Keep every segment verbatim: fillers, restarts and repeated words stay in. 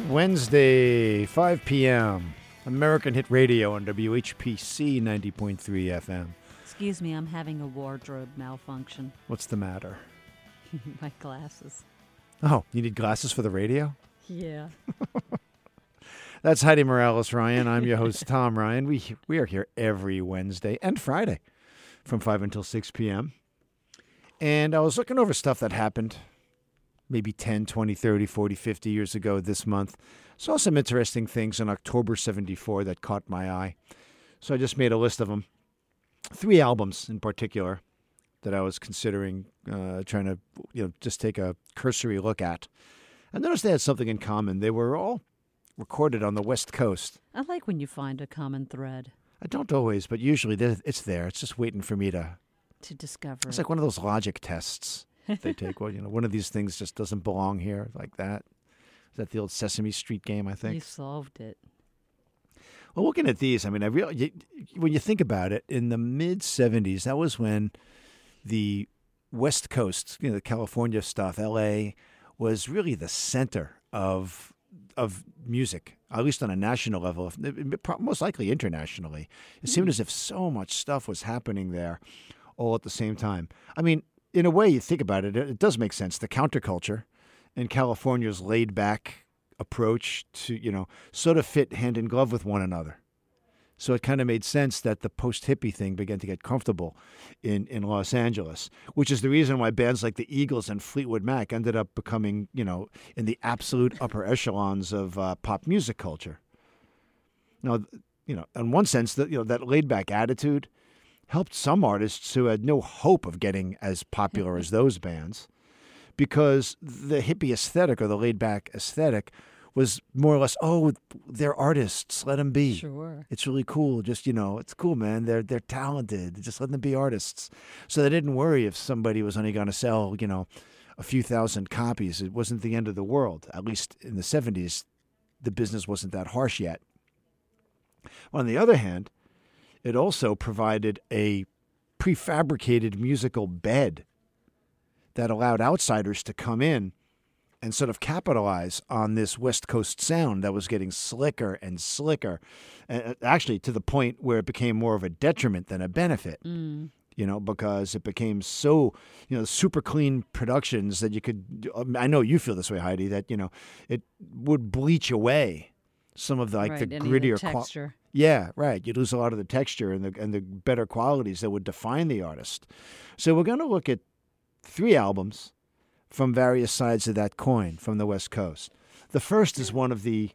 Wednesday, five p.m. American Hit Radio on W H P C ninety point three F M. Excuse me, I'm having a wardrobe malfunction. What's the matter? My glasses. Oh, you need glasses for the radio? Yeah. That's Heidi Morales, Ryan. I'm your host, Tom Ryan. We we are here every Wednesday and Friday from five until six p.m. And I was looking over stuff that happened maybe ten, twenty, thirty, forty, fifty years ago this month. Saw some interesting things in October seventy-four that caught my eye. So I just made a list of them. Three albums in particular that I was considering uh, trying to, you know, just take a cursory look at. I noticed they had something in common. They were all recorded on the West Coast. I like when you find a common thread. I don't always, but usually it's there. It's just waiting for me to... To discover. It's like one of those logic tests they take. Well, you know, one of these things just doesn't belong here, like that. Is that the old Sesame Street game, I think? You solved it. Well, looking at these, I mean, I really, when you think about it, in the mid-seventies, that was when the West Coast, you know, the California stuff, L A, was really the center of of music, at least on a national level, most likely internationally. It seemed as if so much stuff was happening there all at the same time. I mean, in a way, you think about it, it does make sense. The counterculture and California's laid-back approach to, you know, sort of fit hand in glove with one another. So it kind of made sense that the post-hippie thing began to get comfortable in, in Los Angeles, which is the reason why bands like the Eagles and Fleetwood Mac ended up becoming, you know, in the absolute upper echelons of uh, pop music culture. Now, you know, in one sense, that you know that laid-back attitude helped some artists who had no hope of getting as popular as those bands, because the hippie aesthetic or the laid-back aesthetic was more or less, oh, they're artists, let them be. Sure. It's really cool. Just, you know, it's cool, man. They're they're talented. Just let them be artists. So they didn't worry if somebody was only going to sell, you know, a few thousand copies. It wasn't the end of the world. At least in the seventies, the business wasn't that harsh yet. On the other hand, it also provided a prefabricated musical bed that allowed outsiders to come in and sort of capitalize on this West Coast sound that was getting slicker and slicker, and actually to the point where it became more of a detriment than a benefit, mm. you know, because it became so, you know, super clean productions that you could, I know you feel this way, Heidi, that, you know, it would bleach away some of the, like right, the any grittier of the texture. Qual- yeah, right. You'd lose a lot of the texture and the and the better qualities that would define the artist. So we're going to look at three albums from various sides of that coin from the West Coast. The first is one of the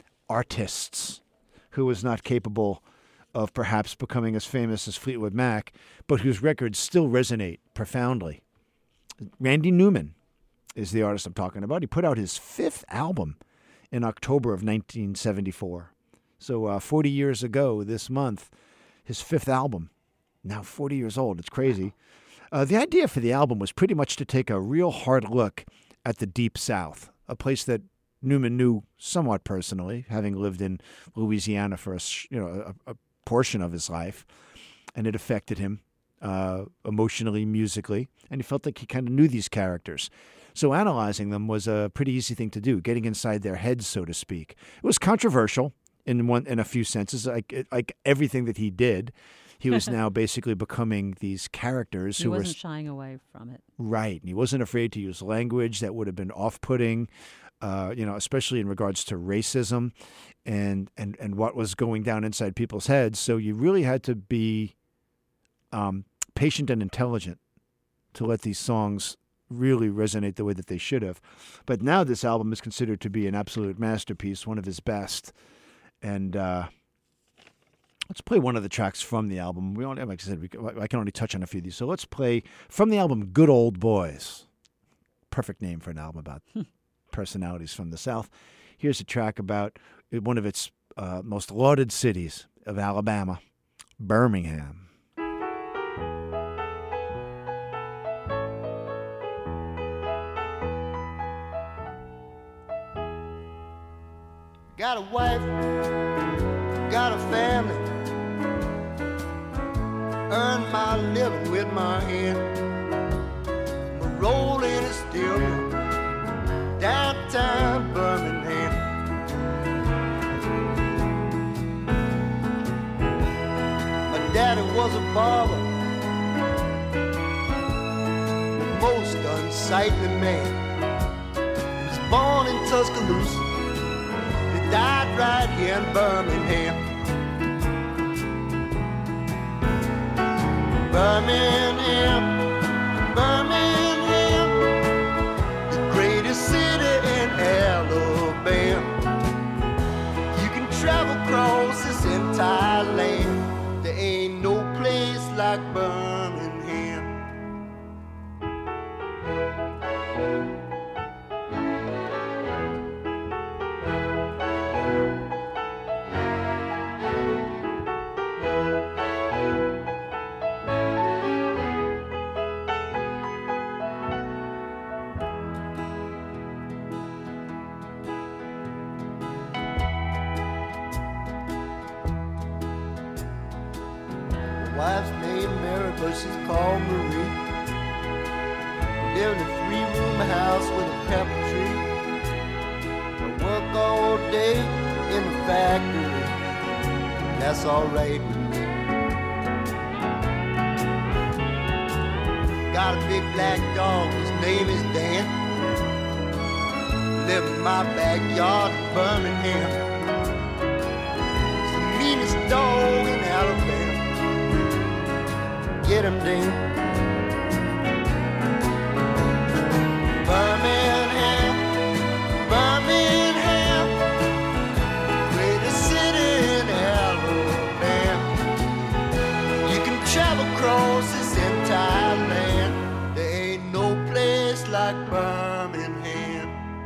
artists who was not capable of perhaps becoming as famous as Fleetwood Mac, but whose records still resonate profoundly. Randy Newman is the artist I'm talking about. He put out his fifth album in October of nineteen seventy-four. So uh, forty years ago this month, his fifth album, now forty years old. It's crazy. Uh, the idea for the album was pretty much to take a real hard look at the Deep South, a place that Newman knew somewhat personally, having lived in Louisiana for a, you know, a, a portion of his life, and it affected him uh, emotionally, musically, and he felt like he kind of knew these characters. So analyzing them was a pretty easy thing to do, getting inside their heads, so to speak. It was controversial in one in a few senses, like like everything that he did. He was now basically becoming these characters he who wasn't were... shying away from it. Right. And he wasn't afraid to use language that would have been off-putting, uh, you know, especially in regards to racism and, and, and what was going down inside people's heads. So you really had to be um, patient and intelligent to let these songs really resonate the way that they should have. But now this album is considered to be an absolute masterpiece, one of his best. And... Uh, Let's play one of the tracks from the album. We only, like I said, we, I can only touch on a few of these. So let's play from the album Good Old Boys. Perfect name for an album about personalities from the South. Here's a track about one of its uh, most lauded cities of Alabama, Birmingham. Got a wife, got a family, earn my living with my hand. My rolling is still downtown Birmingham. was a barber, the most unsightly man. He was born in Tuscaloosa, he died right here in Birmingham. Birmingham, Birmingham, the greatest city in Alabama. You can travel across this entire land, there ain't no place like Birmingham. Wife's name Mary, but she's called Marie. Live in a three-room house with a pepper tree. I work all day in the factory, that's alright with me. Got a big black dog, his name is Dan. Live in my backyard in Birmingham. It's the meanest dog in Alabama. Get him, Dan. Birmingham, Birmingham, greatest city in Alabama. You can travel across this entire land, there ain't no place like Birmingham.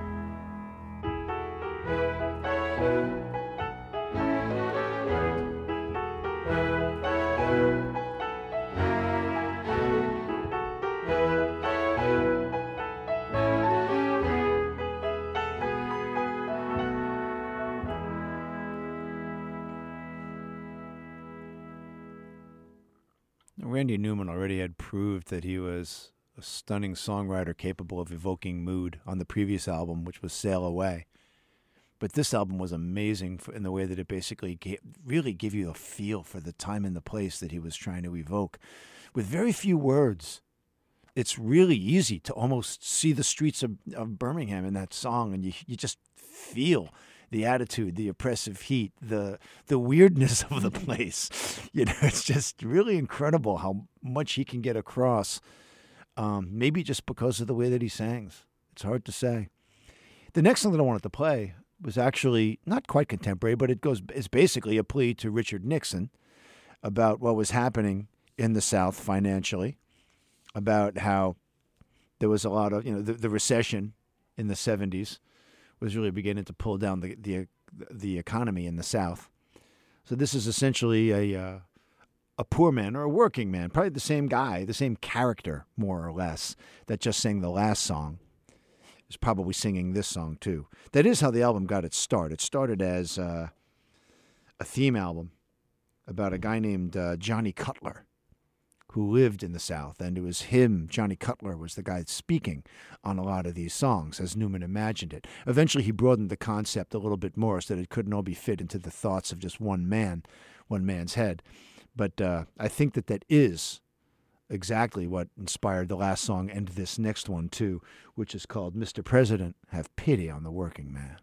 Randy Newman already had proved that he was a stunning songwriter capable of evoking mood on the previous album, which was Sail Away. But this album was amazing for, in the way that it basically gave, really gave you a feel for the time and the place that he was trying to evoke. With very few words, it's really easy to almost see the streets of, of Birmingham in that song, and you you just feel the attitude, the oppressive heat, the the weirdness of the place. You know, it's just really incredible how much he can get across. Um, maybe just because of the way that he sings. It's hard to say. The next song that I wanted to play was actually not quite contemporary, but it goes is basically a plea to Richard Nixon about what was happening in the South financially, about how there was a lot of, you know, the, the recession in the seventies was really beginning to pull down the the the economy in the South. So this is essentially a uh, a poor man or a working man, probably the same guy, the same character, more or less, that just sang the last song, is probably singing this song too. That is how the album got its start. It started as uh, a theme album about a guy named uh, Johnny Cutler, who lived in the South, and it was him, Johnny Cutler, was the guy speaking on a lot of these songs, as Newman imagined it. Eventually, he broadened the concept a little bit more so that it couldn't all be fit into the thoughts of just one man, one man's head. But uh, I think that that is exactly what inspired the last song and this next one, too, which is called Mister President, Have Pity on the Working Man.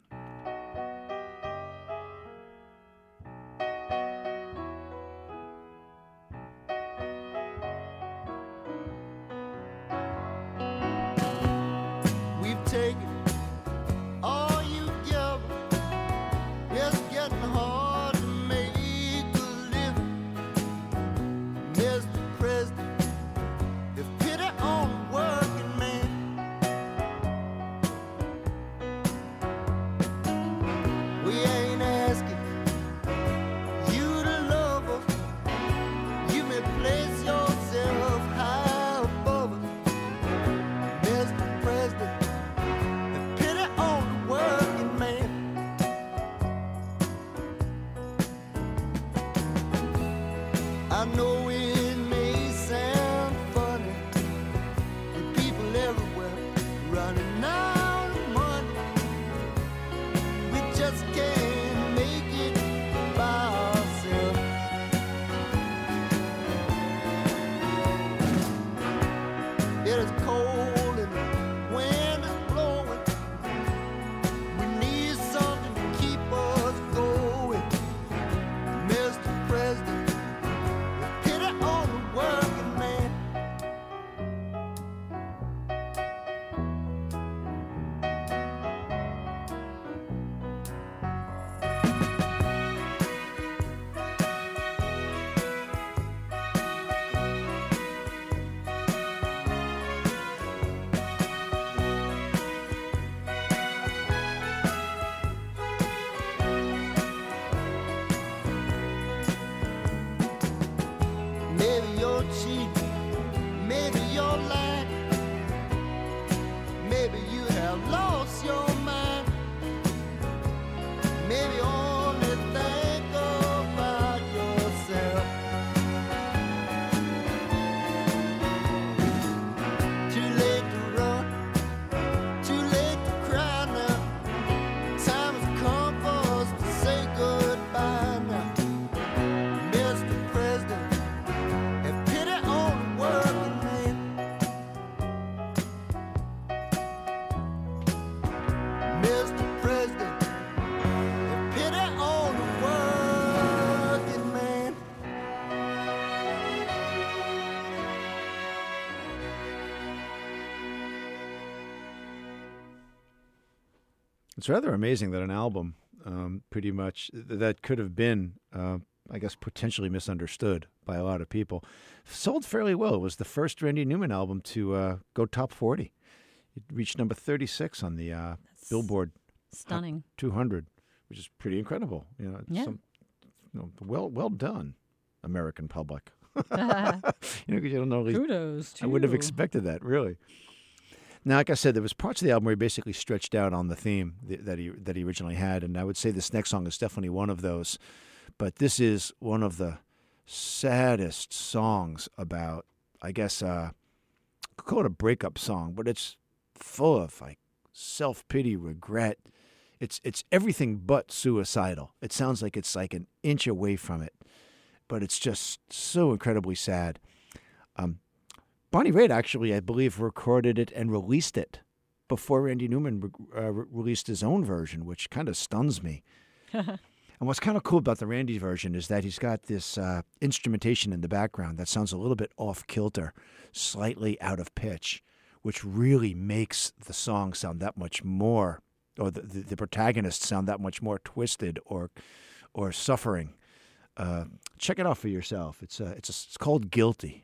It's rather amazing that an album, um, pretty much, that could have been, uh, I guess, potentially misunderstood by a lot of people, sold fairly well. It was the first Randy Newman album to uh, go top forty. It reached number thirty-six on the uh, Billboard Stunning. two hundred, which is pretty incredible. You know, Yeah. some, you know, well, well done, American public. You know, because you don't know. Kudos to I wouldn't have you. expected that, really. Now, like I said, there was parts of the album where he basically stretched out on the theme th- that he that he originally had, and I would say this next song is definitely one of those. But this is one of the saddest songs about, I guess, uh, I could call it a breakup song, but it's full of like self-pity, regret. It's it's everything but suicidal. It sounds like it's like an inch away from it, but it's just so incredibly sad. Um, Bonnie Raitt actually, I believe, recorded it and released it before Randy Newman re- uh, re- released his own version, which kind of stuns me. And what's kind of cool about the Randy version is that he's got this uh, instrumentation in the background that sounds a little bit off-kilter, slightly out of pitch, which really makes the song sound that much more, or the, the, the protagonist sound that much more twisted or or suffering. Uh, check it out for yourself. It's uh, it's a, it's called Guilty.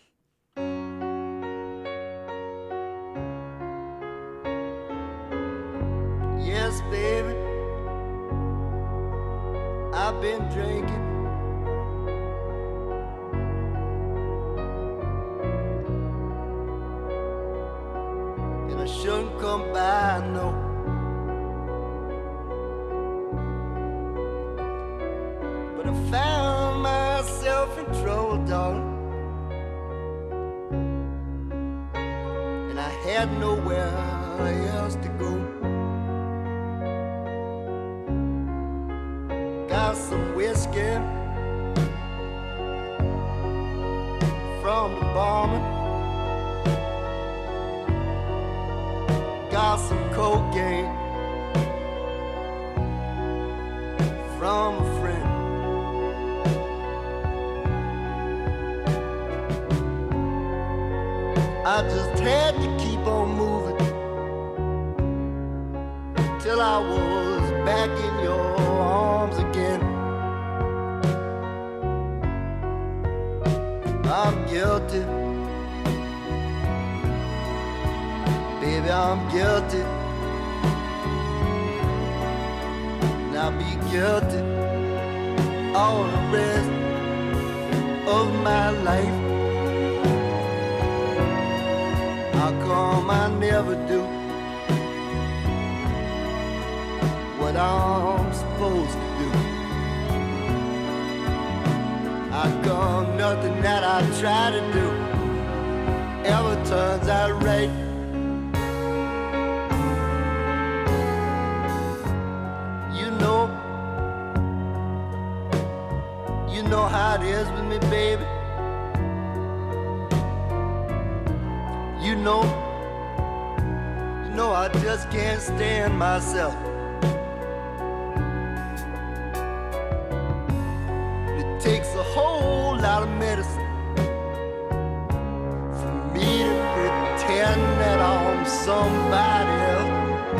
Yes, baby, I've been drinking. And I shouldn't come by, no. But I found myself in trouble, darling. And I had nowhere else to go. Got some whiskey from the barman. Got some cocaine from a friend. I just had to keep on moving till I was back in your arms again. I'm guilty, baby, I'm guilty. And I'll be guilty all the rest of my life. How come I never do what I'm supposed to do? How come nothing that I try to do ever turns out right? You know, you know how it is with me, baby. You know, you know I just can't stand myself. It takes a whole lot of medicine for me to pretend that I'm somebody else.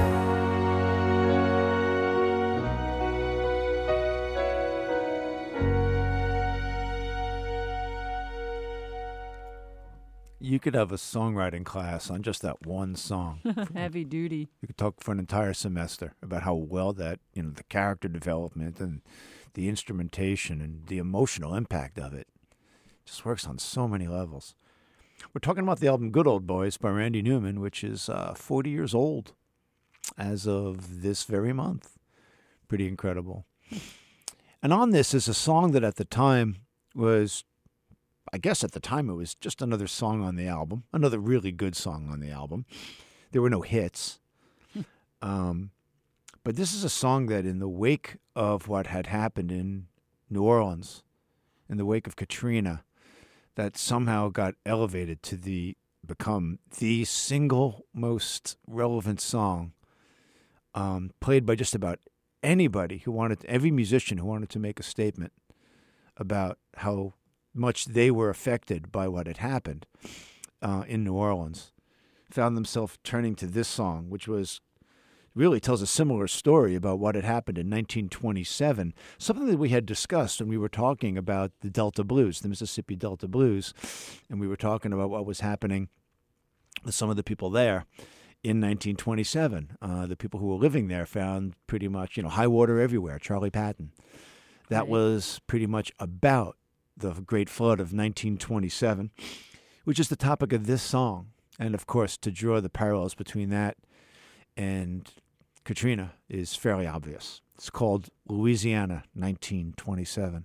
You could have a songwriting class on just that one song. Heavy duty. You could talk for an entire semester about how well that, you know, the character development and the instrumentation and the emotional impact of it just works on so many levels. We're talking about the album Good Old Boys by Randy Newman, which is uh, forty years old as of this very month. Pretty incredible. And on this is a song that at the time was, I guess at the time it was just another song on the album, another really good song on the album. There were no hits. um, but this is a song that in the wake of what had happened in New Orleans, in the wake of Katrina, that somehow got elevated to the become the single most relevant song um, played by just about anybody who wanted, every musician who wanted to make a statement about how much they were affected by what had happened uh, in New Orleans, found themselves turning to this song, which was really tells a similar story about what had happened in nineteen twenty-seven, something that we had discussed when we were talking about the Delta Blues, the Mississippi Delta Blues, and we were talking about what was happening with some of the people there in nineteen twenty-seven. Uh, the people who were living there found pretty much, you know, high water everywhere, Charlie Patton. That Right. was pretty much about the Great Flood of nineteen twenty-seven, which is the topic of this song. And, of course, to draw the parallels between that and Katrina is fairly obvious. It's called Louisiana nineteen twenty-seven.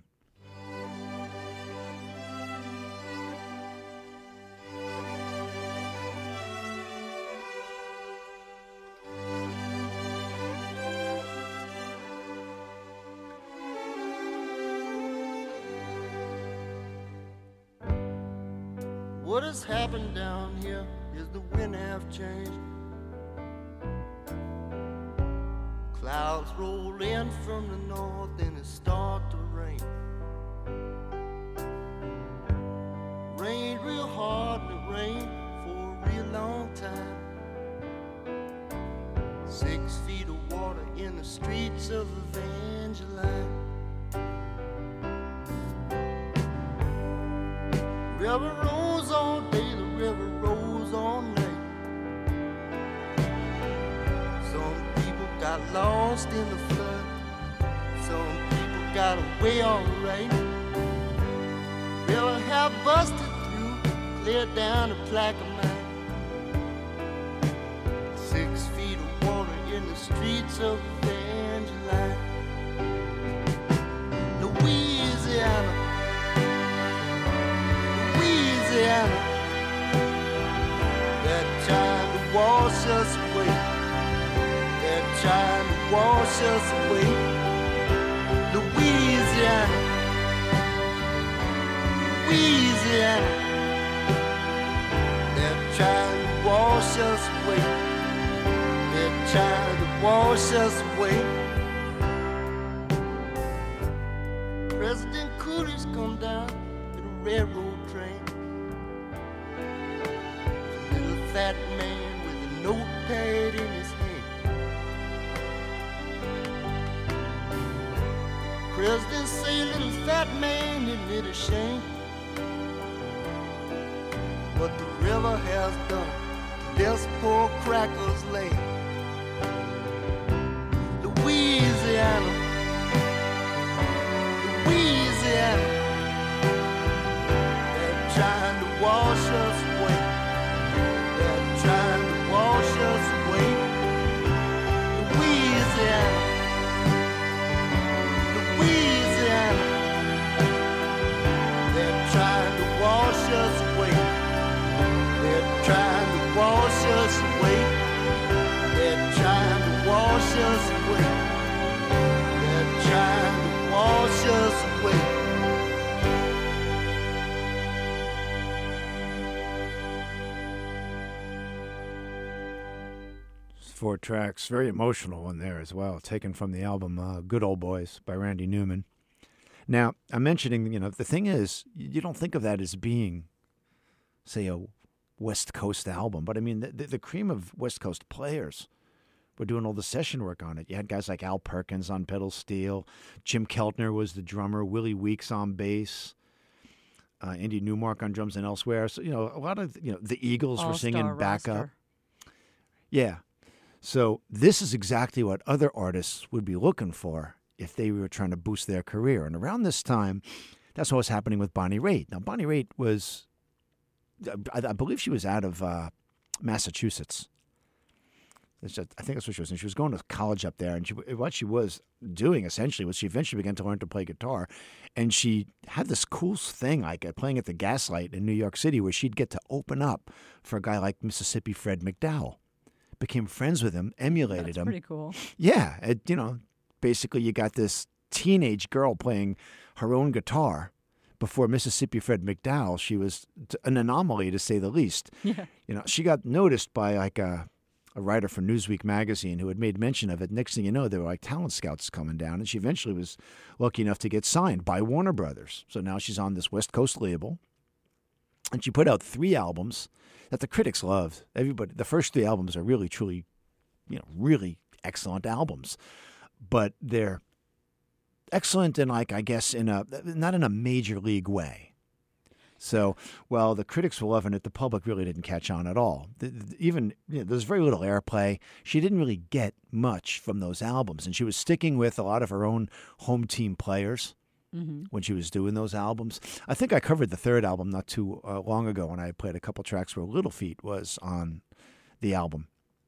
What has happened down here is the wind have changed. Clouds roll in from the north and it start to rain. Rained real hard and it rained for a real long time. Six feet of water in the streets of Evangeline. River rolls all day, the river rolls all night. Some people got lost in the flood. Some people got away alright. River have busted through, cleared down the Plaquemine. Six feet of water in the streets of Evangeline. Louisiana, Louisiana, they're trying to wash us away. They're trying to wash us away. Louisiana, Louisiana, they're trying to wash us away. They're trying to wash us away. President Coolidge come down in a railroad train. A little fat man with a notepad in his hand. President say, little fat man, isn't it a shame what the river has done to this poor cracker's land? Louisiana, Louisiana, they're trying to wash us away. They're trying to wash us away. Louisiana, Louisiana, they're trying to wash us away. They're trying to wash us away. They're trying to wash us away. They're trying to wash us away. Four tracks, very emotional one there as well, taken from the album uh, Good Old Boys by Randy Newman. Now, I'm mentioning, you know, the thing is, you don't think of that as being, say, a West Coast album, but I mean, the, the, the cream of West Coast players were doing all the session work on it. You had guys like Al Perkins on pedal steel, Jim Keltner was the drummer, Willie Weeks on bass, uh, Andy Newmark on drums and elsewhere. So, you know, a lot of, you know, the Eagles were All-star singing backup. roster. Yeah. So this is exactly what other artists would be looking for if they were trying to boost their career. And around this time, that's what was happening with Bonnie Raitt. Now, Bonnie Raitt was, I, I believe she was out of uh, Massachusetts. It's just, I think that's what she was. And she was going to college up there. And she, what she was doing, essentially, was she eventually began to learn to play guitar. And she had this cool thing, like uh, playing at the Gaslight in New York City, where she'd get to open up for a guy like Mississippi Fred McDowell. Became friends with him, emulated That's him. pretty cool. Yeah, it, you know, basically you got this teenage girl playing her own guitar before Mississippi Fred McDowell. She was an anomaly, to say the least. Yeah. You know, she got noticed by like a, a writer for Newsweek magazine who had made mention of it. Next thing you know, there were like talent scouts coming down, and she eventually was lucky enough to get signed by Warner Brothers. So now she's on this West Coast label, and she put out three albums that the critics loved. Everybody, the first three albums are really, truly, you know, really excellent albums, but they're excellent in, like, I guess, in a not in a major league way. So, well, the critics were loving it. The public really didn't catch on at all. The, the, even you know, there's very little airplay. She didn't really get much from those albums, and she was sticking with a lot of her own home team players mm-hmm. when she was doing those albums. I think I covered the third album not too uh, long ago when I played a couple tracks where Little Feat was on the album,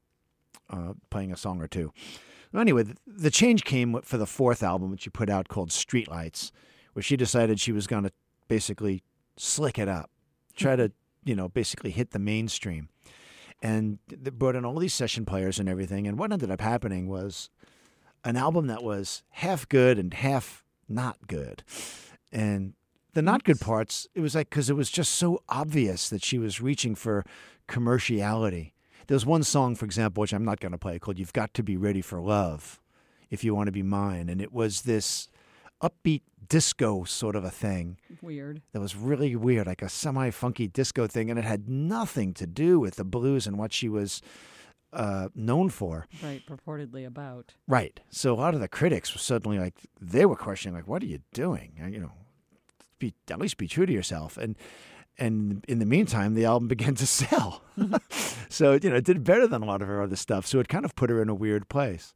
uh, playing a song or two. Anyway, the, the change came for the fourth album, which she put out called Streetlights, where she decided she was going to basically slick it up, try to, you know, basically hit the mainstream. And they brought in all these session players and everything. And what ended up happening was an album that was half good and half not good. And the not good parts, it was like, because it was just so obvious that she was reaching for commerciality. There's one song, for example, which I'm not going to play, called You've Got to Be Ready for Love If You Want to Be Mine. And it was this upbeat disco sort of a thing. Weird. That was really weird, like a semi-funky disco thing, and it had nothing to do with the blues and what she was uh, known for. Right, purportedly about. Right. So a lot of the critics were suddenly like, they were questioning, like, what are you doing? You know, be, at least be true to yourself. And and in the meantime, the album began to sell. So, you know, it did better than a lot of her other stuff. So it kind of put her in a weird place.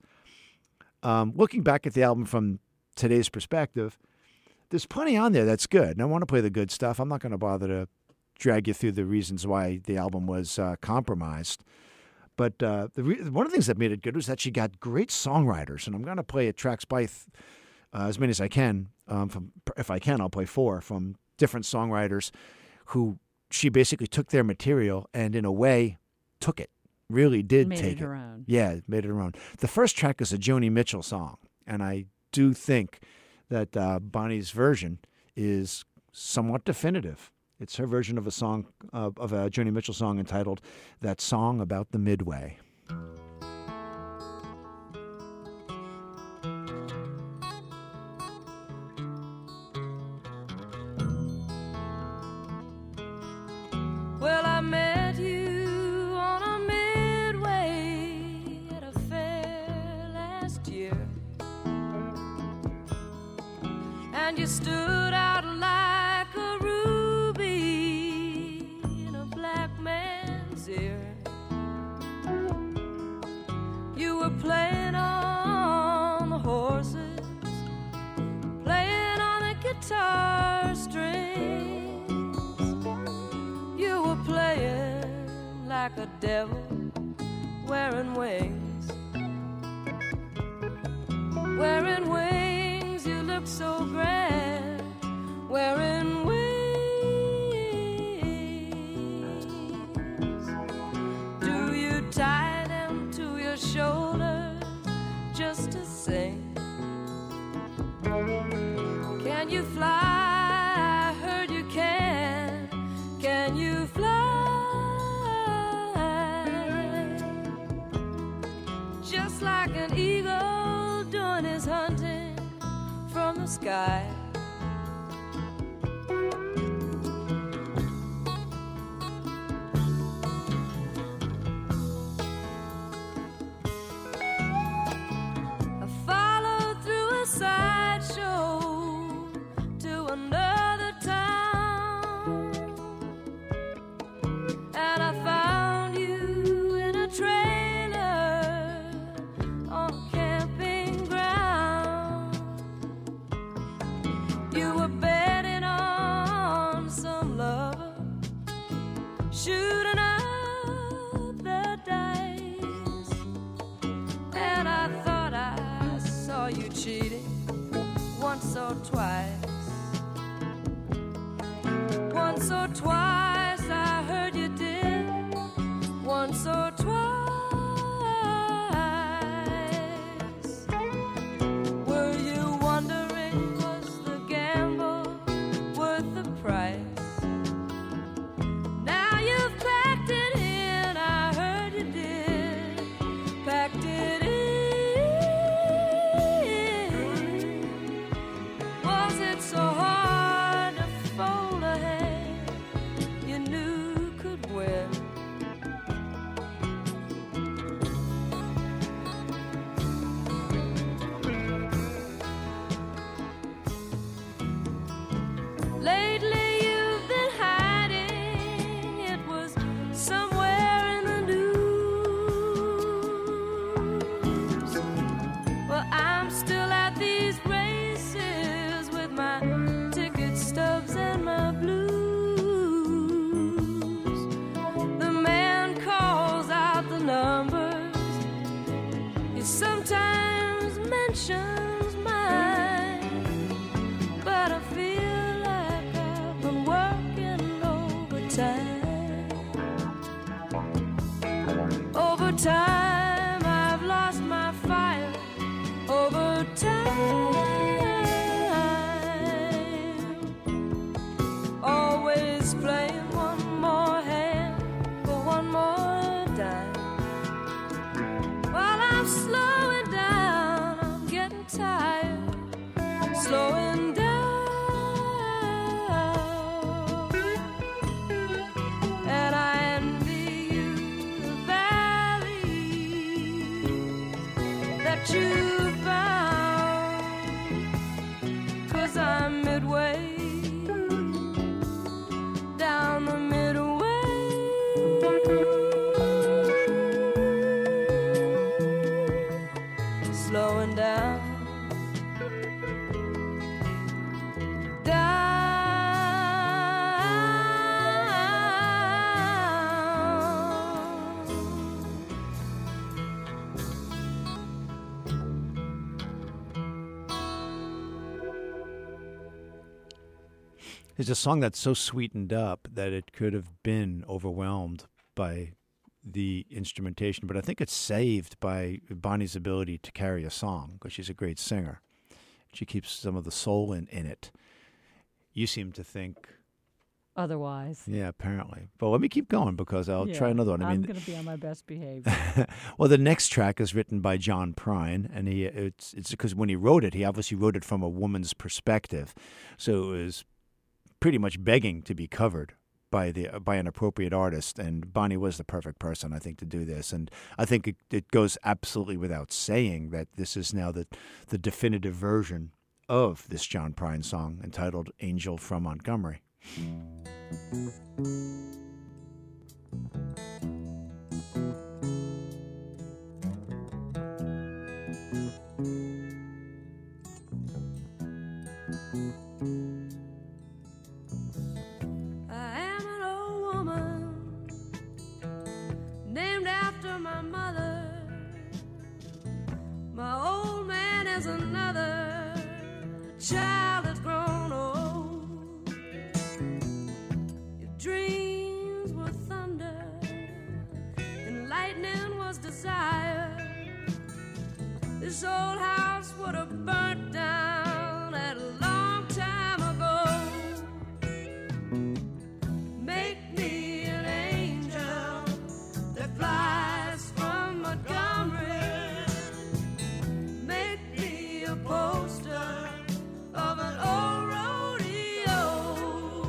Um, looking back at the album from today's perspective, there's plenty on there that's good. And I want to play the good stuff. I'm not going to bother to drag you through the reasons why the album was uh, compromised. But uh, the re- one of the things that made it good was that she got great songwriters. And I'm going to play a tracks by th- uh, as many as I can. Um, from, if I can, I'll play four from different songwriters who she basically took their material and in a way took it, really did made take it her own. Yeah, made it her own. The first track is a Joni Mitchell song. And I do think that uh, Bonnie's version is somewhat definitive. It's her version of a song, uh, of a Joni Mitchell song entitled That Song About the Midway. Well, I met you on a midway at a fair last year, and you stood out like a ruby in a black man's ear. You were playing on the horses, playing on the guitar strings. You were playing like a devil wearing wings. Wearing wings, you look so grand. Wearing wings. Do you tie them to your shoulders just to sing? Can you fly? I heard you can. Can you fly? Just like an eagle doing his hunting from the sky. I followed through a sideshow to another town, and I found you in a trailer on a camping ground. You were betting on some lover, shooting up the dice, and I thought I saw you cheating once or twice. Once or twice I heard you did. Once or twice. Were you wondering, was the gamble worth the price? Now you've packed it in, I heard you did. Packed it in. Was it so hard to fold a hand? attention's mine, but I feel like I've been working overtime. Overtime, I've lost my fire. Overtime, always playing one more hand for one more dime. While I'm slowing down, I'm getting tired, slowing down. And I envy you the valley that you found, 'cause I'm midway down the midway. Slowing down, It's a song that's so sweetened up that it could have been overwhelmed by the instrumentation, but I think it's saved by Bonnie's ability to carry a song because she's a great singer. She keeps some of the soul in, in it. You seem to think, Otherwise. yeah, apparently. But let me keep going because I'll Yeah, try another one. I I'm mean, going to be on my best behavior. well, the next track is written by John Prine, and he it's it's because when he wrote it, he obviously wrote it from a woman's perspective, so it was pretty much begging to be covered by the by an appropriate artist, and Bonnie was the perfect person, I think, to do this. And I think it, it goes absolutely without saying that this is now the the definitive version of this John Prine song entitled "Angel from Montgomery." Another child has grown old. If dreams were thunder and lightning was desire, this old house would have burnt down at a long time ago. Make me an angel that flies from Montgomery. Poster of an old rodeo.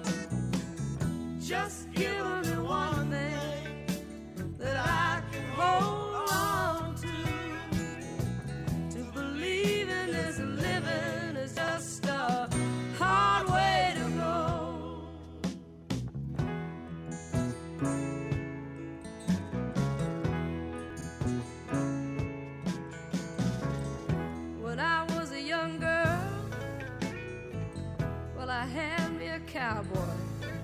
Just give me one thing that I can hold on to. To believe in this living is just a hard way to go. When I was a young girl, well, I had me a cowboy.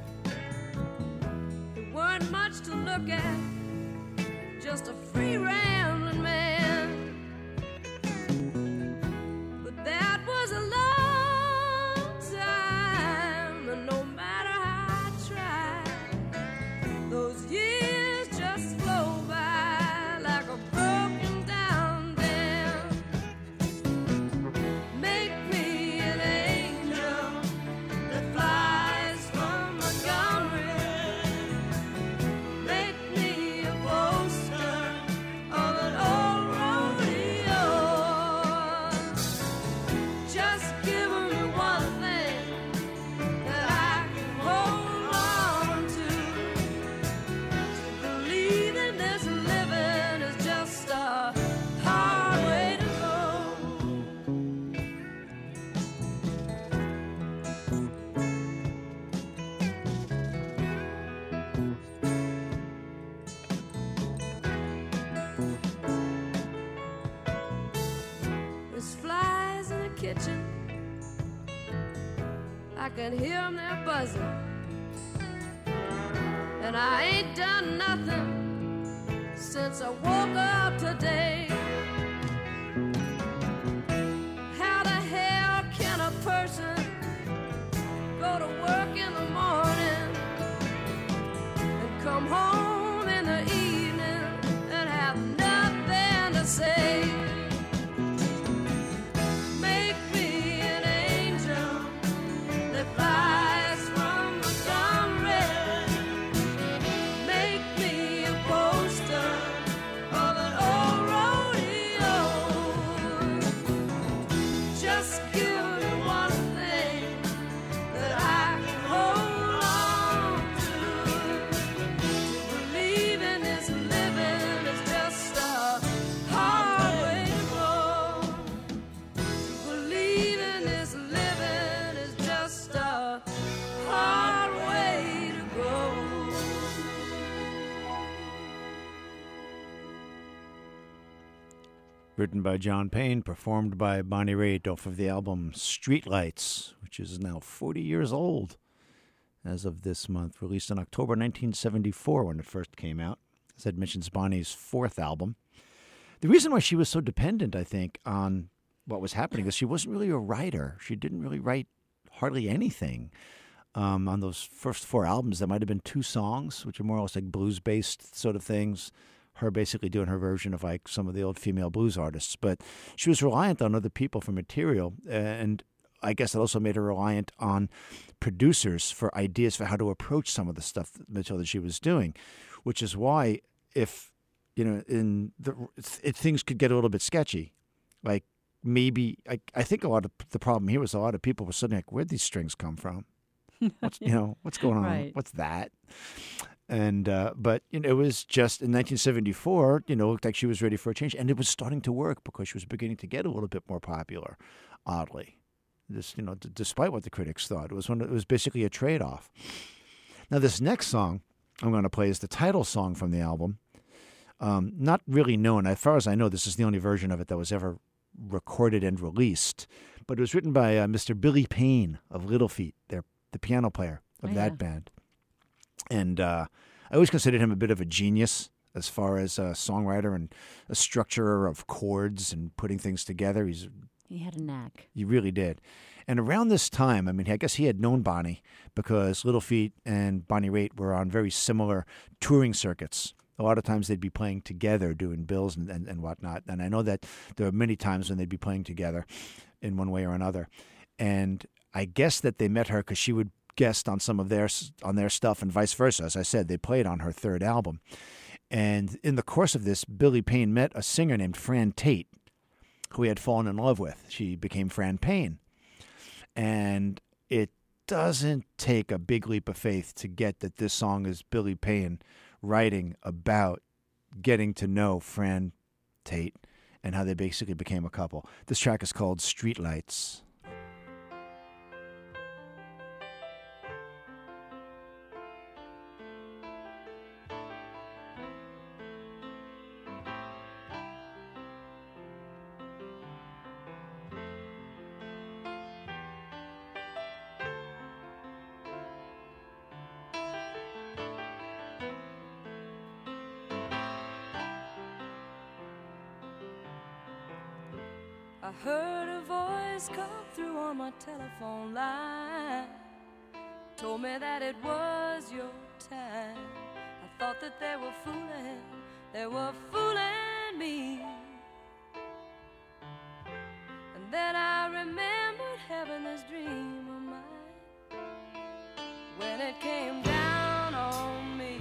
There weren't much to look at, just a free rambling man. But that was a long time, and no matter how I tried, those years just flow by like a broken down dam. Make me an angel that flies from Montgomery. Make me a poster of an old rodeo. Just give me one thing that I can hold on to. To believe in this living is just a hard way to go. There's flies in the kitchen, I can hear them, they're buzzing. And I ain't done nothing since I woke up today. home in the evening and have nothing to say. Make me an angel that flies from Montgomery. Make me a poster of an old rodeo. Just give me one thing that I can hold on to. To believe in this living is just a hard way to go. To believe in this living is just a hard way to go. Written by John Payne, performed by Bonnie Raitt off of the album Streetlights, which is now forty years old as of this month, released in October nineteen seventy-four when it first came out. As Ed mentions, Bonnie's fourth album. The reason why she was so dependent, I think, on what was happening is she wasn't really a writer. She didn't really write hardly anything. Um, on those first four albums, there might have been two songs, which are more or less like blues-based sort of things. Her basically doing her version of like some of the old female blues artists. But she was reliant on other people for material, and I guess it also made her reliant on producers for ideas for how to approach some of the stuff, material that she was doing, which is why if, you know, in the if things could get a little bit sketchy, like maybe, I, I think a lot of the problem here was a lot of people were suddenly like, where'd these strings come from? What's, you know, what's going on? Right. What's that? And uh, but you know, it was just in nineteen seventy-four. You know, it looked like she was ready for a change, and it was starting to work because she was beginning to get a little bit more popular. Oddly, just you know, d- despite what the critics thought, it was one. It was basically a trade-off. Now, this next song I'm going to play is the title song from the album. Um, not really known, as far as I know. This is the only version of it that was ever recorded and released. But it was written by uh, Mister Billy Payne of Little Feat, their the piano player of Oh, that yeah. band. And uh, I always considered him a bit of a genius as far as a songwriter and a structurer of chords and putting things together. He's He had a knack. he really did. And around this time, I mean, I guess he had known Bonnie because Little Feat and Bonnie Raitt were on very similar touring circuits. A lot of times they'd be playing together, doing bills and, and, and whatnot. And I know that there were many times when they'd be playing together in one way or another. And I guess that they met her because she would guest on some of their on their stuff and vice versa. As I said, they played on her third album. And in the course of this, Billy Payne met a singer named Fran Tate, who he had fallen in love with. She became Fran Payne. And it doesn't take a big leap of faith to get that this song is Billy Payne writing about getting to know Fran Tate and how they basically became a couple. This track is called Streetlights. I heard a voice come through on my telephone line. Told me that it was your time. I thought that they were fooling, they were fooling me. And then I remembered having this dream of mine when it came down on me.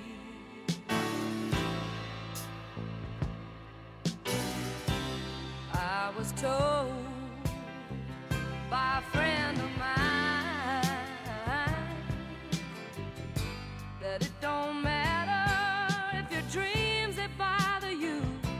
I was told by a friend of mine that it don't matter if your dreams they bother you.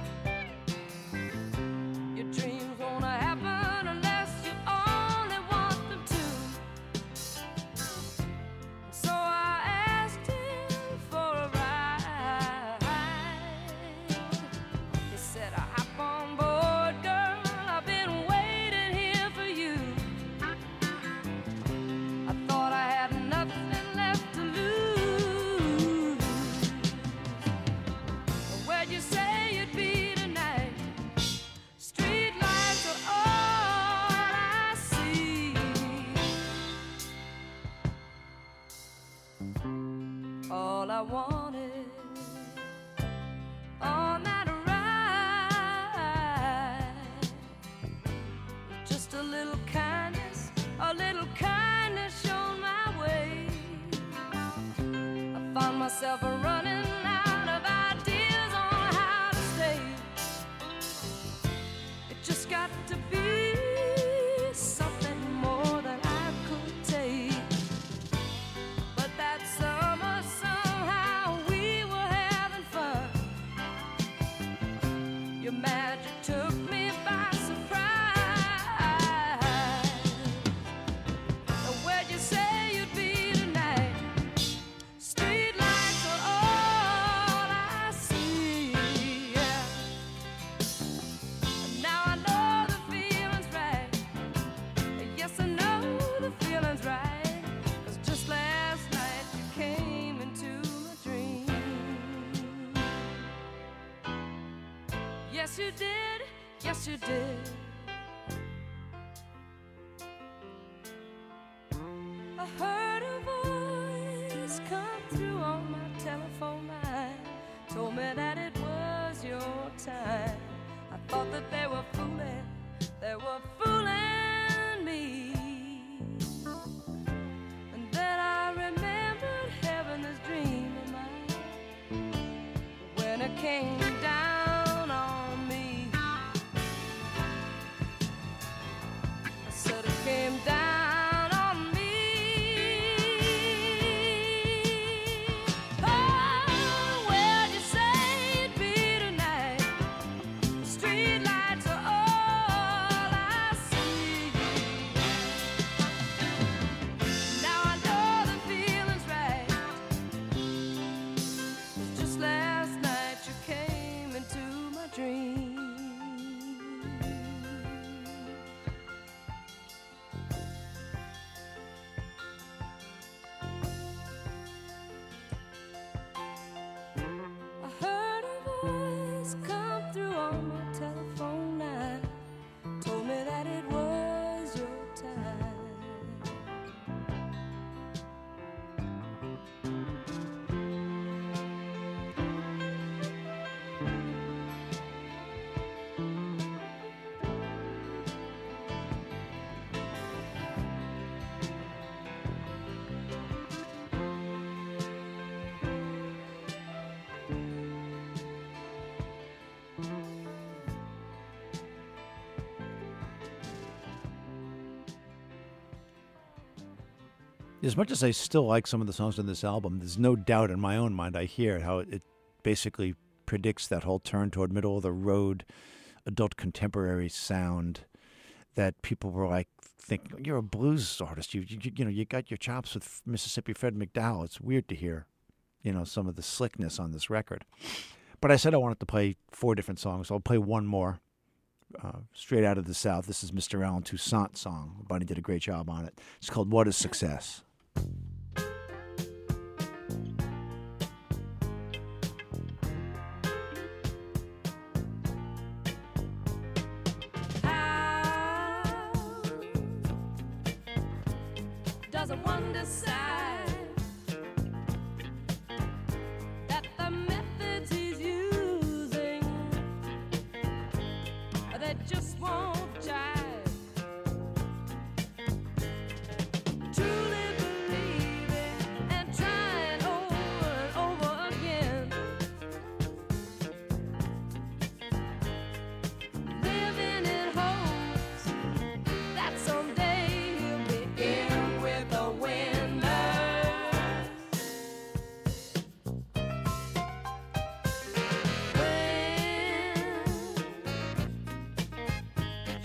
Your dreams won't happen unless you only want them to. So I asked him for a ride. He said, I hop on board, girl, I've been waiting here for you. I thought I had nothing left to lose. Where'd you say you'd be tonight? Street lights are all I see. All I wanted myself running out of ideas on how to stay. It just got to be something more than I could take. But that summer, somehow we were having fun. Your magic took me by surprise. Now where'd you say you'd be tonight? Street lights are all I see. Yeah. Now I know the feeling's right. Yes, I know the feeling's right. 'Cause just last night you came into my dream. Yes, you did. Yes, you did. I heard a voice come through on my telephone line. Told me that it was your time. I thought that they were fooling. They were fooling me. And then I remembered having this dream of mine. When it came down on me, I said it came down on me. Oh, where'd you say you'd be tonight? Street lights are all I see. Now I know the feeling's right. 'Cause just last night you came into my dream. I heard a voice come through on my telephone line. Told me that it was your time. As much as I still like some of the songs on this album, there's no doubt in my own mind I hear how it basically predicts that whole turn toward middle of the road adult contemporary sound that people were like thinking, you're a blues artist. You, you you know, you got your chops with Mississippi Fred McDowell. It's weird to hear, you know, some of the slickness on this record. But I said I wanted to play four different songs. I'll play one more. Uh, straight out of the South. This is Mister Allen Toussaint's song. Bunny did a great job on it. It's called What is Success? How does one decide that the methods he's using, they just won't jive? Truly believe it and try it over and over again. Living in hopes that someday he'll be in with the winners. When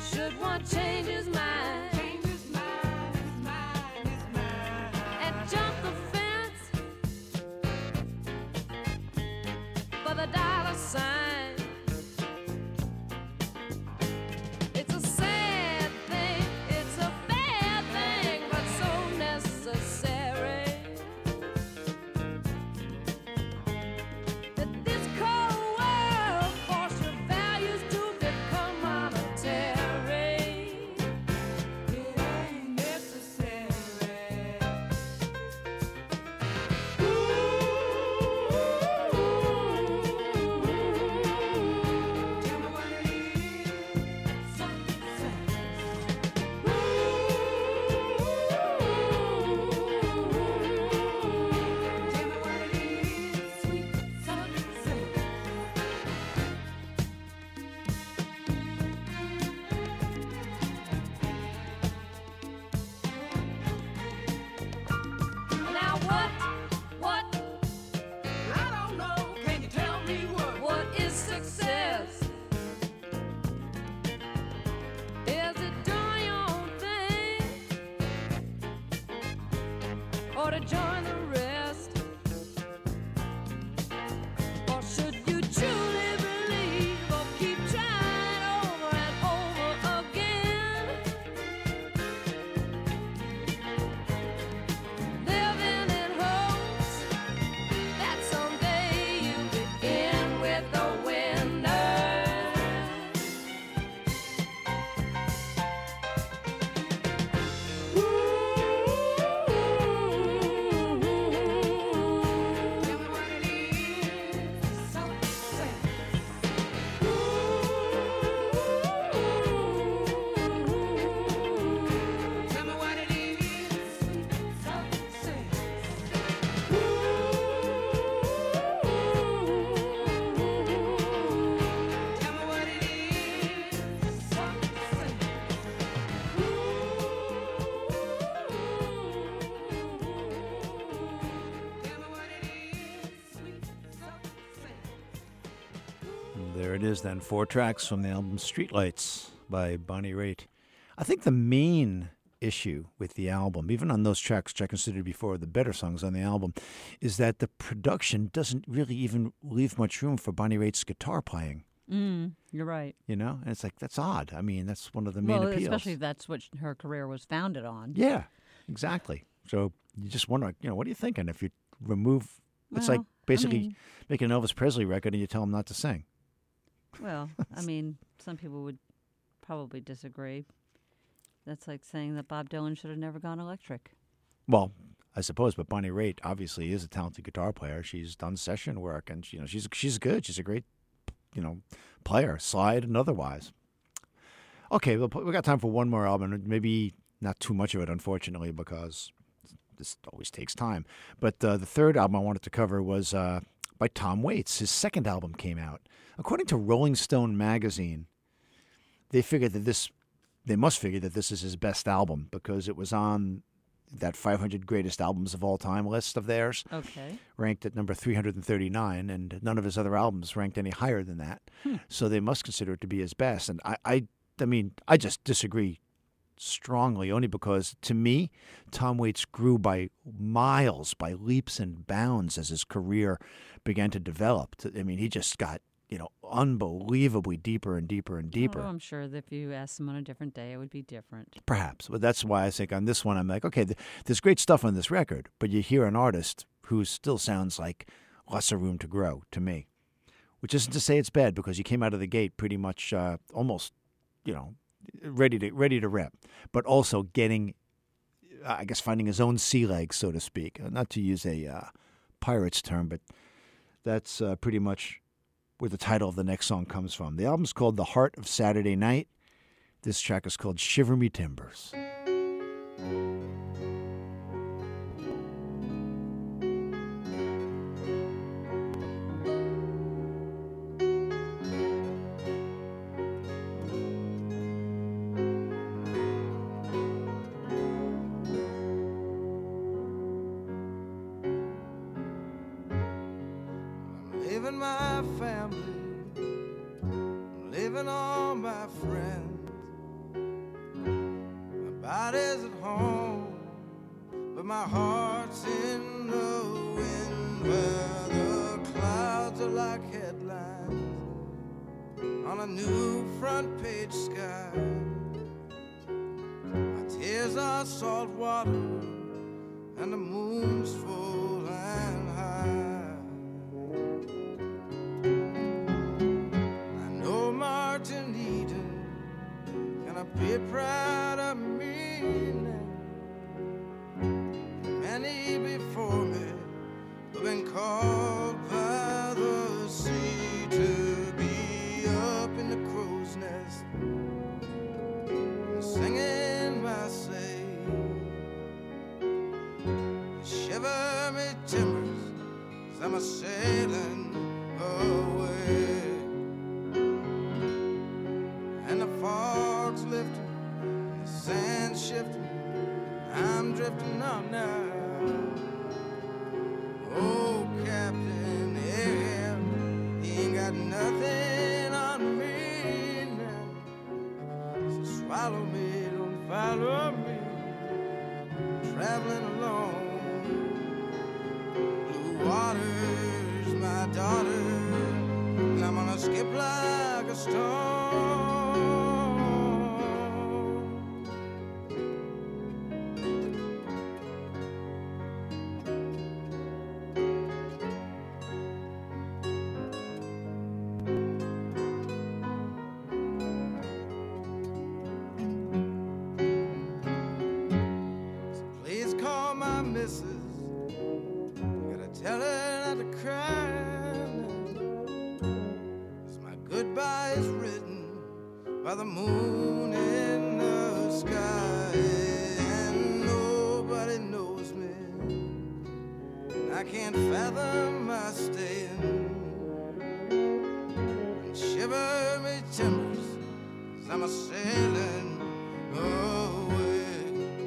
There it is then, four tracks from the album Streetlights by Bonnie Raitt. I think the main issue with the album, even on those tracks which I consider to be four of the better songs on the album, is that the production doesn't really even leave much room for Bonnie Raitt's guitar playing. Mm, you're right. You know? And it's like, that's odd. I mean, that's one of the main well, appeals. especially if that's what her career was founded on. Yeah, exactly. So you just wonder, you know, what are you thinking if you remove... It's Well, like basically I mean, making an Elvis Presley record and you tell him not to sing. well, I mean, some people would probably disagree. That's like saying that Bob Dylan should have never gone electric. Well, I suppose, but Bonnie Raitt obviously is a talented guitar player. She's done session work, and you know she's she's good. She's a great, you know, player, slide and otherwise. Okay, well, we got time for one more album, maybe not too much of it, unfortunately, because this always takes time. But uh, the third album I wanted to cover was uh, by Tom Waits. His second album came out. According to Rolling Stone magazine, they figured that this, they must figure that this is his best album because it was on that five hundred greatest albums of all time list of theirs, Okay. ranked at number three hundred thirty-nine, and none of his other albums ranked any higher than that. Hmm. So they must consider it to be his best. And I, I, I mean, I just disagree strongly, only because to me, Tom Waits grew by miles, by leaps and bounds as his career began to develop. I mean, he just got, you know, unbelievably deeper and deeper and deeper. Oh, I'm sure that if you asked them on a different day, it would be different. Perhaps. But that's why I think on this one, I'm like, okay, th- there's great stuff on this record, but you hear an artist who still sounds like lots of room to grow to me, which isn't to say it's bad because he came out of the gate pretty much uh, almost, you know, ready to ready to rep, but also getting, I guess, finding his own sea legs, so to speak. Not to use a uh, pirate's term, but that's uh, pretty much where the title of the next song comes from. The album's called The Heart of Saturday Night. This track is called Shiver Me Timbers. Leaving my family, leaving all my friends. My body's at home, but my heart's in the wind, where the clouds are like headlines on a new front page sky. My tears are salt water, and the moon's full and high. Martin Eden, gonna be proud of me now. Many before me have been called by the sea to be up in the crow's nest, singing my say. Shiver me timbers, 'cause I'm a sailing away. And the fog's lifting, the sand's shifting, I'm drifting on now. Oh, Captain Ahab, he ain't got nothing on me now. So swallow me, don't follow me, traveling alone. Blue water's my daughter, and I'm gonna skip like a stone. Tell her not to cry, 'cause my goodbye is written by the moon in the sky, and nobody knows me, and I can't fathom my staying. And shiver me timbers, 'cause I'm a sailing away,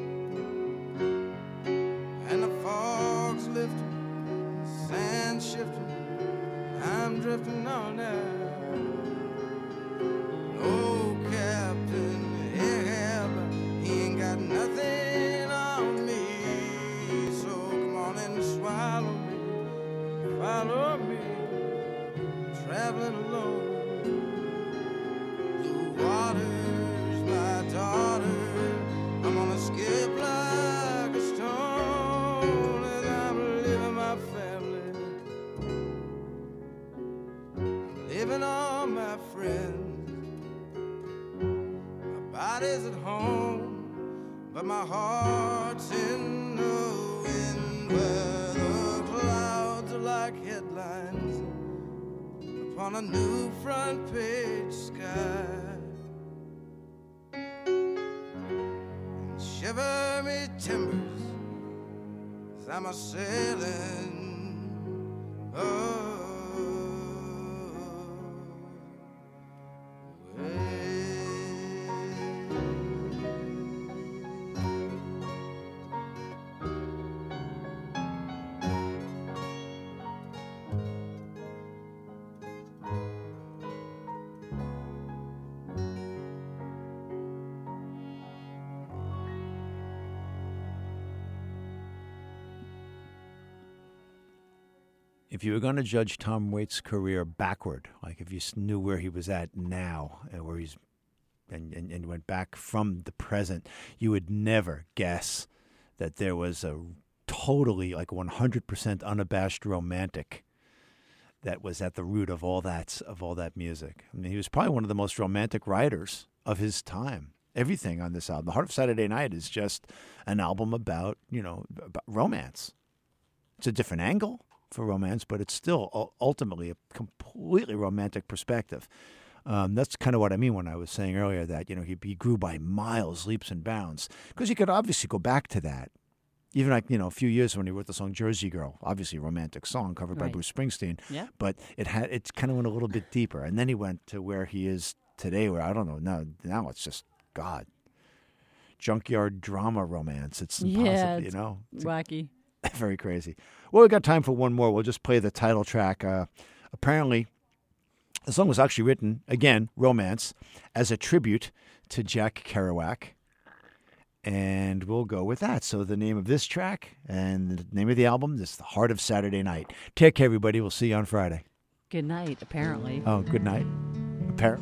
and the fog's lifting, sand shifting, I'm drifting on now. all my friends. My body's at home, but my heart's in the wind, where the clouds are like headlines upon a new front page sky. And shiver me timbers as I'm a sailing away. If you were going to judge Tom Waits' career backward, like if you s- knew where he was at now, and where he's, and, and, and went back from the present, you would never guess that there was a totally, like one hundred percent unabashed romantic that was at the root of all that of all that music. I mean, he was probably one of the most romantic writers of his time. Everything on this album, The Heart of Saturday Night, is just an album about, you know, about romance. It's a different angle for romance, but it's still u- ultimately a completely romantic perspective. Um, that's kind of what I mean when I was saying earlier that, you know, he, he grew by miles, leaps and bounds, because you could obviously go back to that. Even like, you know, a few years when he wrote the song Jersey Girl, obviously a romantic song covered by Right. Bruce Springsteen, Yeah. but it had it kind of went a little bit deeper. And then he went to where he is today, where I don't know, now, now it's just, God, junkyard drama romance. It's impossible, Yeah, you it's know? It's Wacky. very crazy. Well, we've got time for one more. We'll just play the title track. Uh, apparently, the song was actually written, again, romance, as a tribute to Jack Kerouac. And we'll go with that. So the name of this track and the name of the album is The Heart of Saturday Night. Take care, everybody. We'll see you on Friday. Good night, apparently. Oh, good night. Appar-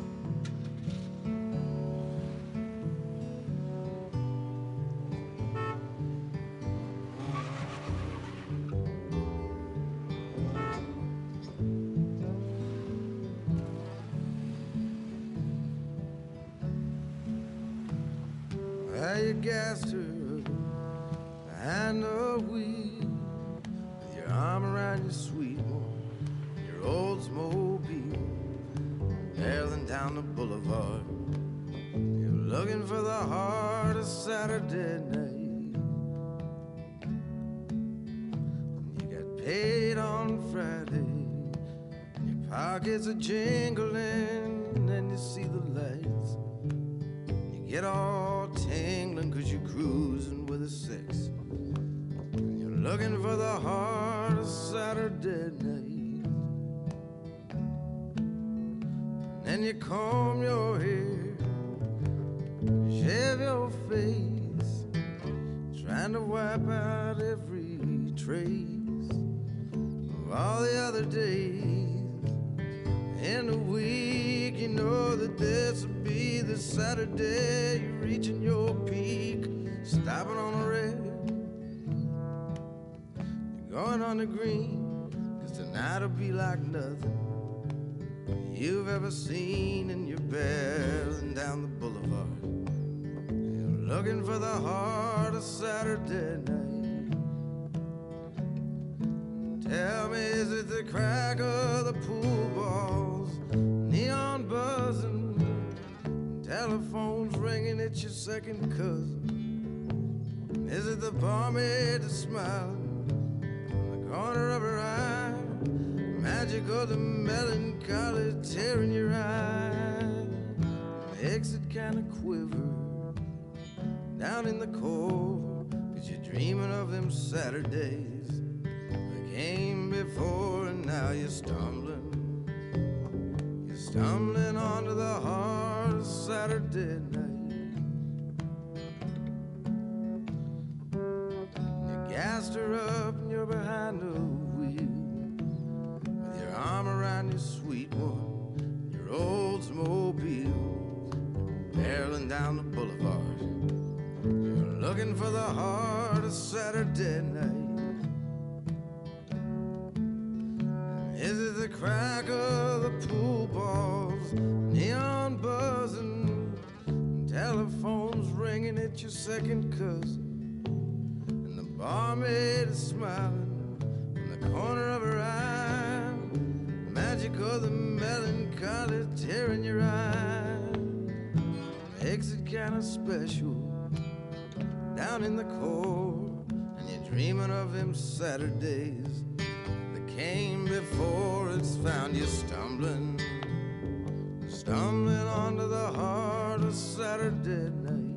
Well, you gassed her behind the wheel with your arm around your sweet one, your Oldsmobile, barreling down the boulevard. You're looking for the heart of Saturday night. You got paid on Friday, your pockets are jingling, and you see the lights. Get all tingling cause you're cruising with a six. And you're looking for the heart of Saturday night. And then you comb your hair, shave your face, trying to wipe out every trace of all the other days. In a week, you know that this will be the Saturday you're reaching your peak, stopping on a red. You're going on the green, cause tonight'll be like nothing you've ever seen, and you're barreling down the boulevard. You're looking for the heart of Saturday night. Tell me, is it the crack of the pool balls, neon buzzing, telephones ringing, it's your second cousin? Is it the barmaid that's smiling in the corner of her eye, magic of the melancholy tearing your eye? The exit kind of quiver down in the core, cause you're dreaming of them Saturdays came before, and now you're stumbling. You're stumbling onto the heart of Saturday night. You gassed her up and you're behind the wheel with your arm around your sweet one, your Oldsmobile, barreling down the boulevard. You're looking for the heart of Saturday night. Is it the crack of the pool balls, second cousin. And the barmaid is smiling from the corner of her eye. The magic of the melancholy tearing your eye makes it kind of special down in the core. And you're dreaming of them Saturdays that came before. It's found you stumbling, stumbling onto the heart of Saturday night.